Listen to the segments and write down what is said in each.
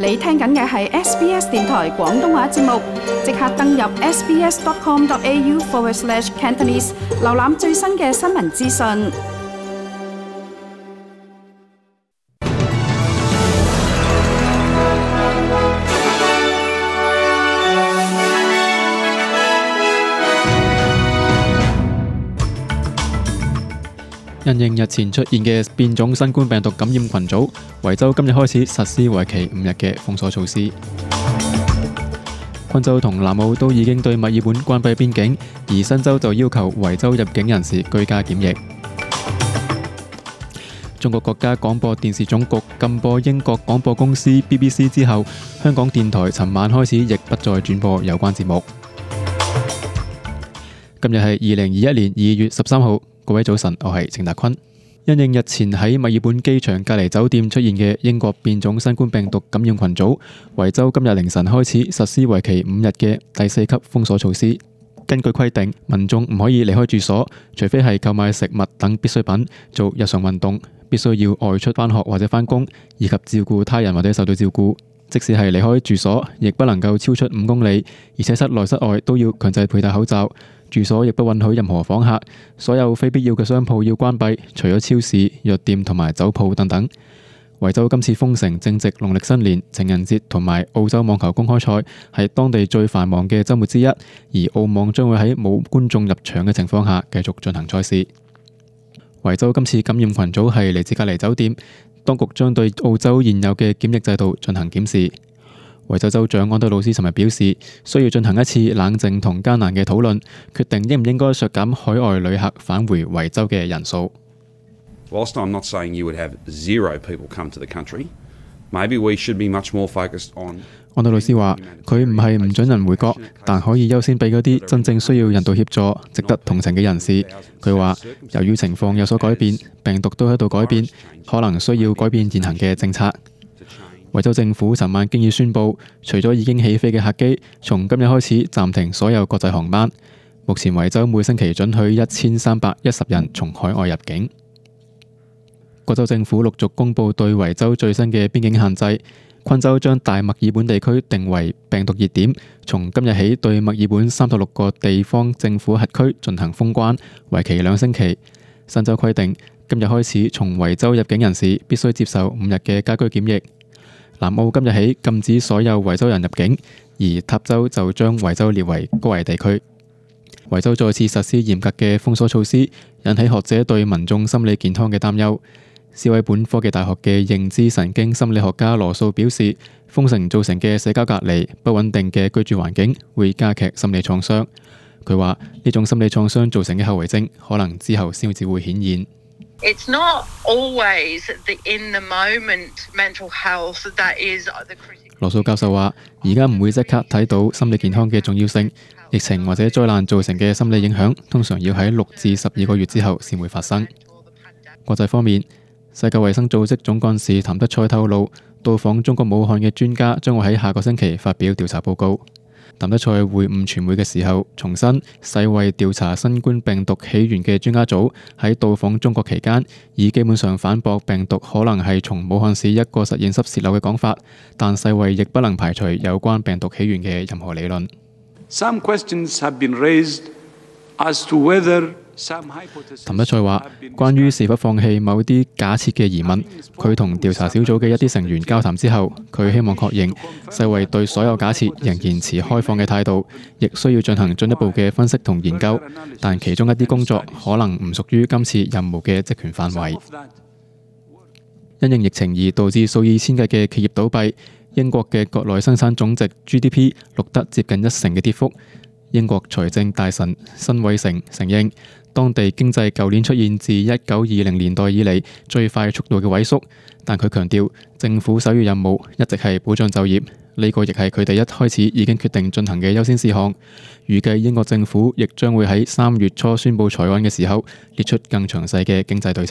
你聽緊嘅係 SBS 電台廣東話節目，即刻登入 sbs.com.au/Cantonese 瀏覽最新嘅新聞資訊。 因應日前出現嘅變種新冠病毒感染群組，維州今日開始實施為期5日嘅封鎖措施。昆州同南澳都已經對墨爾本關閉邊境，而新州就要求維州入境人士居家檢疫。中國國家廣播電視總局禁播英國廣播公司 BBC 之後，香港電台尋晚開始亦不再轉播有關節目。今日係2021年2月13號。各位早晨，我係程達坤。因應日前喺墨爾本機場隔離酒店出現嘅英國變種新冠病毒感染群組，維州今日凌晨開始實施為期5日嘅第4級封鎖措施。根據規定，民眾唔可以離開住所，除非係購買食物等必需品、做日常運動、必須要外出返學或者返工，以及照顧他人或者受到照顧。即使係離開住所，亦不能夠超出5公里，而且室內室外都要強制佩戴口罩。住所亦不允許任何訪客，所有非必要嘅商鋪要關閉，除咗超市、藥店同埋酒鋪等等。維州今次封城正值農曆新年、情人節同埋澳洲網球公開賽，係當地最繁忙嘅週末之一，而澳網將會喺冇觀眾入場嘅情況下繼續進行賽事。維州今次感染群組係嚟自隔離酒店，當局將對澳洲現有嘅檢疫制度進行檢視。維州州長安德魯斯尋日表示，需要進行一次冷靜同艱難嘅討論，決定應唔應該削減海外旅客返回維州嘅人數。 Whilst I'm not saying you would have zero people come to the country, maybe we should be much more focused on。 安德魯斯話：佢唔係唔准人回國，但可以優先俾嗰啲真正需要人道協助、值得同情嘅人士。佢話：由於情況有所改變，病毒都喺度改變，可能需要改變現行嘅政策。維州政府尋晚經已宣布，除咗已經起飛嘅客機，從今日開始暫停所有國際航班。目前維州每星期准許1310人從海外入境。各州政府陸續公布對維州最新嘅邊境限制。昆州將大墨爾本地區定為病毒熱點，從今日起對墨爾本36個地方政府轄區進行封關，為期2星期。新州規定，今日開始從維州入境人士必須接受5日嘅家居檢疫。南澳今日起禁止所有維州人入境，而塔州就將維州列為高危地區。維州再次實施嚴格嘅封鎖措施，引起學者對民眾心理健康嘅擔憂。史威本科技大學嘅認知神經心理學家羅素表示，封城造成嘅社交隔離、不穩定嘅居住環境會加劇心理創傷。佢話呢種心理創傷造成嘅後遺症，可能之後先至會顯現。 It's not always the in the moment mental health that is the critical。 羅素教授話：而家唔會即刻睇到心理健康嘅重要性，疫情或者災難造成嘅心理影響，通常要喺6至12個月之後先會發生。國際方面，世界衛生組織總幹事譚德塞透露，到訪中國武漢嘅專家將會喺下個星期發表調查報告。譚德塞會晤傳媒嘅時候重申，世衛調查新冠病毒起源嘅專家組喺到訪中國期間，已基本上反駁病毒可能係從武漢市一個實驗室洩漏嘅講法，但世衛亦不能排除有關病毒起源嘅任何理論。 Some questions have been raised as to whether 譚德塞話：關於是否放棄某啲假設嘅疑問，佢同調查小組嘅一啲成員交談之後，佢希望確認世衛對所有假設仍然持開放嘅態度，亦需要進行進一步嘅分析同研究，但其中一啲工作可能唔屬於今次任務嘅職權範圍。因應疫情而導致數以千計嘅企業倒閉，英國嘅國內生產總值 GDP 錄得接近1成嘅跌幅。英國財政大臣辛偉誠承認，當地經濟舊年出現自1920年代以嚟最快速度嘅萎縮，但佢強調政府首要任務一直係保障就業，呢個亦係佢哋一開始已經決定進行嘅優先事項。預計英國政府亦將會喺3月初宣布財案嘅時候列出更詳細嘅經濟對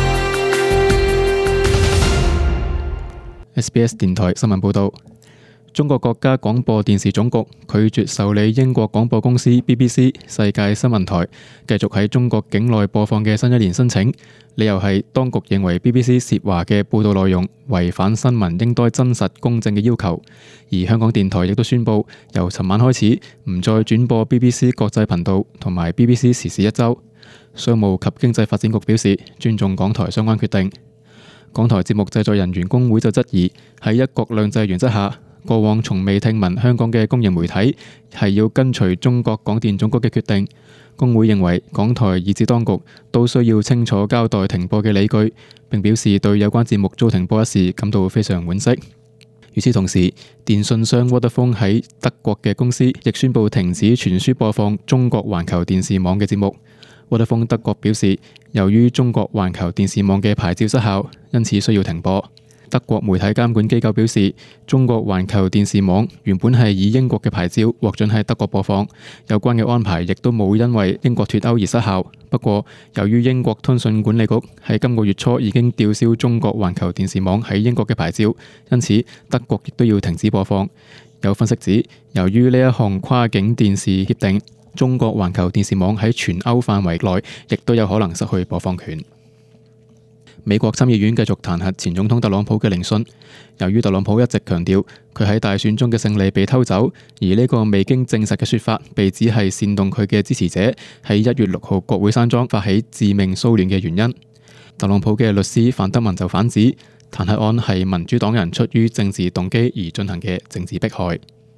策。SBS 電台新聞報導。 中國國家廣播電視總局拒絕受理英國廣播公司 BBC 世界新聞台繼續喺中國境內播放嘅新一年申請，理由係當局認為 BBC 涉華嘅報導內容違反新聞應該真實公正嘅要求。而香港電台亦都宣布，由尋晚開始唔再轉播 BBC 國際頻道同埋 BBC 時事一周。商務及經濟發展局表示尊重港台相關決定。港台節目製作人員工會就質疑，喺一國兩制原則下，過往從未聽聞香港嘅公營媒體係要跟隨中國廣電總局嘅決定。工會認為港台以至當局都需要清楚交代停播嘅理據，並表示對有關節目遭停播一事感到非常惋惜。與此同時，電信商 Vodafone 喺德國嘅公司亦宣布停止傳輸播放中國環球電視網嘅節目。Vodafone 德國表示，由於中國環球電視網嘅牌照失效，因此需要停播。德國媒體監管機構表示，中國環球電視網原本係以英國嘅牌照獲准喺德國播放，有關嘅安排亦都冇因為英國脫歐而失效。不過，由於英國通訊管理局喺今個月初已經吊銷中國環球電視網喺英國嘅牌照，因此德國亦都要停止播放。有分析指，由於呢一項跨境電視協定，中國環球電視網喺全歐範圍內亦都有可能失去播放權。美國參議院繼續彈劾前總統特朗普嘅聆訊，由於特朗普一直強調佢喺大選中嘅勝利被偷走，而呢個未經證實嘅說法被指係煽動佢嘅支持者喺1月6號國會山莊發起致命騷亂嘅原因。特朗普嘅律師范德文就反指，彈劾案係民主黨人出於政治動機而進行嘅政治迫害。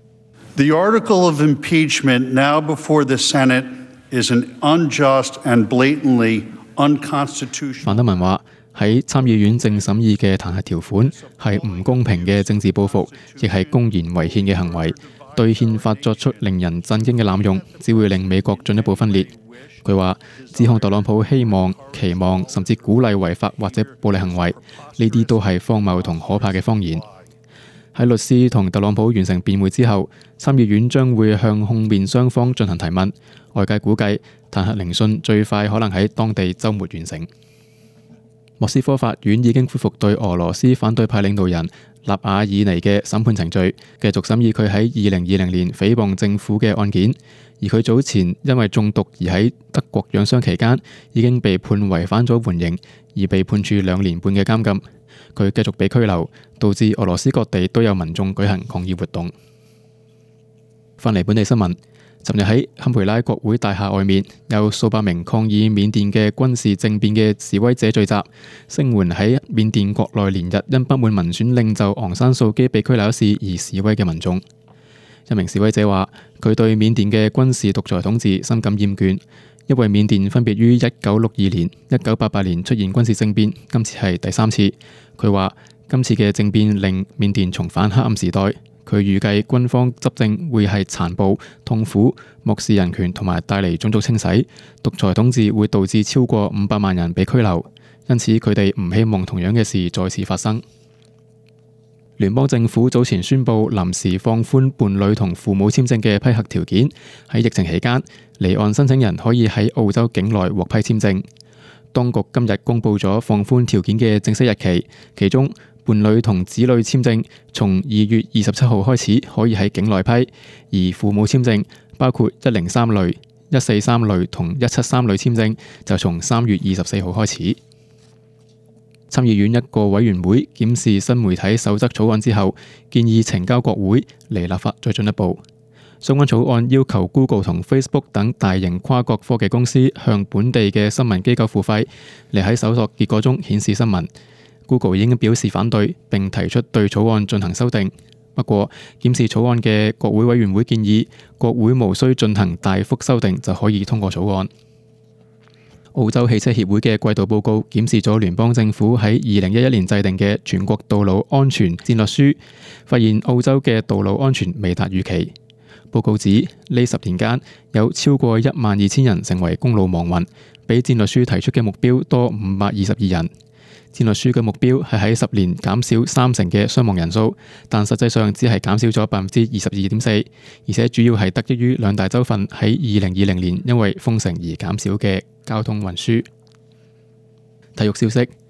The article of impeachment now before the Senate is an unjust and blatantly unconstitutional. 范德文話，喺參議院正審議嘅彈劾條款係唔公平嘅政治報復，亦係公然違憲嘅行為，對憲法作出令人震驚嘅濫用，只會令美國進一步分裂。佢話，指控特朗普希望、期望甚至鼓勵違法或者暴力行為，呢啲都係荒謬同可怕嘅謊言。喺律師同特朗普完成辯護之後，參議院將會向控辯雙方進行提問。外界估計彈劾聆訊最快可能喺當地週末完成。莫斯科法院已經恢復對俄羅斯反對派領導人納瓦爾尼嘅審判程序，繼續審議佢喺2020年誹謗政府嘅案件。而佢早前因為中毒而喺德國養傷期間，已經被判違反咗緩刑，而被判處2年半嘅監禁。佢繼續被拘留，導致俄羅斯各地都有民眾舉行抗議活動。翻嚟本地新聞，尋日喺堪培拉國會大廈外面，有數百名抗議緬甸嘅軍事政變嘅示威者聚集，聲援喺緬甸國內連日因不滿民選領袖昂山素基被拘留一事而示威嘅民眾。一名示威者話：佢對緬甸嘅軍事獨裁統治深感厭倦，因為緬甸分別於1962年、1988年出現軍事政變，今次係第3次。佢話今次嘅政變令緬甸重返黑暗時代。佢預計軍方執政會係殘暴、痛苦、漠視人權同埋帶嚟種族清洗。獨裁統治會導致超過500萬人被拘留，因此佢哋唔希望同樣嘅事再次發生。聯邦政府早前宣布臨時放寬伴侶同父母簽證嘅批核條件，喺疫情期間，離岸申請人可以喺澳洲境內獲批簽證。當局今日公布咗放寬條件嘅正式日期，其中伴侶同子女簽證從2月27號開始可以喺境內批，而父母簽證包括103類、143類同173類簽證就從3月24號開始。參議院一個委員會檢視新媒體守則草案之後，建議呈交國會嚟立法再進一步。相關草案要求 Google 同 Facebook 等大型跨國科技公司向本地嘅新聞機構付費，嚟喺搜索結果中顯示新聞。Google 已經表示反對，並提出對草案進行修訂。不過，檢視草案嘅國會委員會建議，國會無需進行大幅修訂就可以通過草案。澳洲汽車協會嘅季度報告檢視咗聯邦政府喺2011年制定嘅全國道路安全戰略書，發現澳洲嘅道路安全未達預期。報告指呢10年間有超過12000人成為公路亡魂，比戰略書提出嘅目標多522人。戰略書嘅目標係喺10年減少30%嘅傷亡人數，但實際上只係減少咗22.4%，而且主要係得益於2大州份喺2020年因為封城而減少嘅交通運輸。體育消息：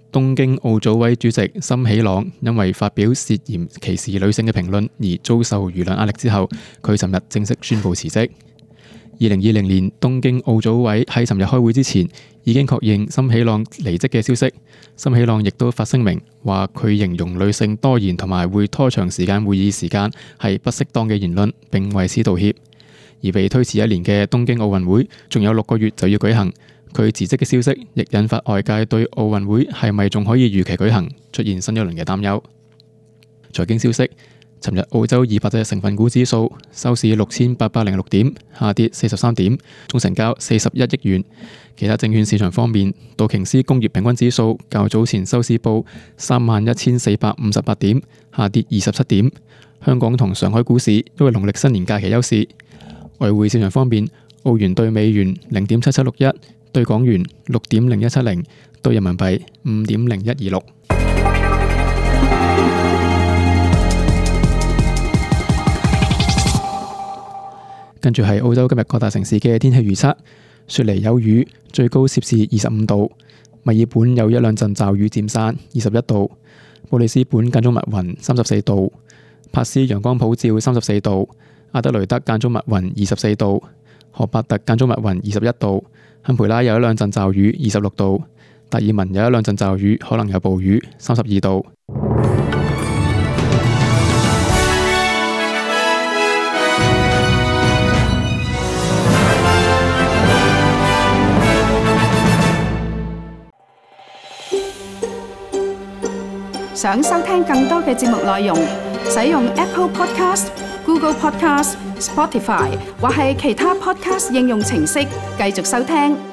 東京奧組委主席森喜朗因為發表涉嫌歧視女性嘅評論而遭受輿論壓力之後，佢尋日正式宣布辭職。2020年東京奧組委喺尋日開會之前已經確認森喜朗離職嘅消息。森喜朗亦都發聲明話，佢形容女性多言同埋會拖長時間會議時間係不適當嘅言論，並為此道歉。而被推遲1年嘅東京奧運會仲有6個月就要舉行，佢辭職嘅消息亦引發外界對奧運會係咪仲可以如期舉行出現新一輪嘅擔憂。財經消息，尋日澳洲200隻成分股指數收市6806點，下跌43點，總成交41億元。其他證券市場方面，道瓊斯工業平均指數較早前收市報31,458點，下跌27點。香港同上海股市因為農曆新年假期休市。外匯市場方面，澳元對美元0.7761，對港元6.0170，對人民幣5.0126。跟住係澳洲今日各大城市嘅天氣預測：雪梨有雨，最高攝氏25度；墨爾本有一兩陣驟雨漸散，21度；布里斯本間中密雲，34度；珀斯陽光普照，34度；阿德雷德間中密雲，24度；荷伯特間中密雲，21度；坎培拉有一兩陣驟雨，26度；達爾文有一兩陣驟雨，可能有暴雨，32度。 想收聽更多嘅節目內容，使用 Apple Podcast、Google Podcast、Spotify 或係其他 Podcast 應用程式繼續收聽。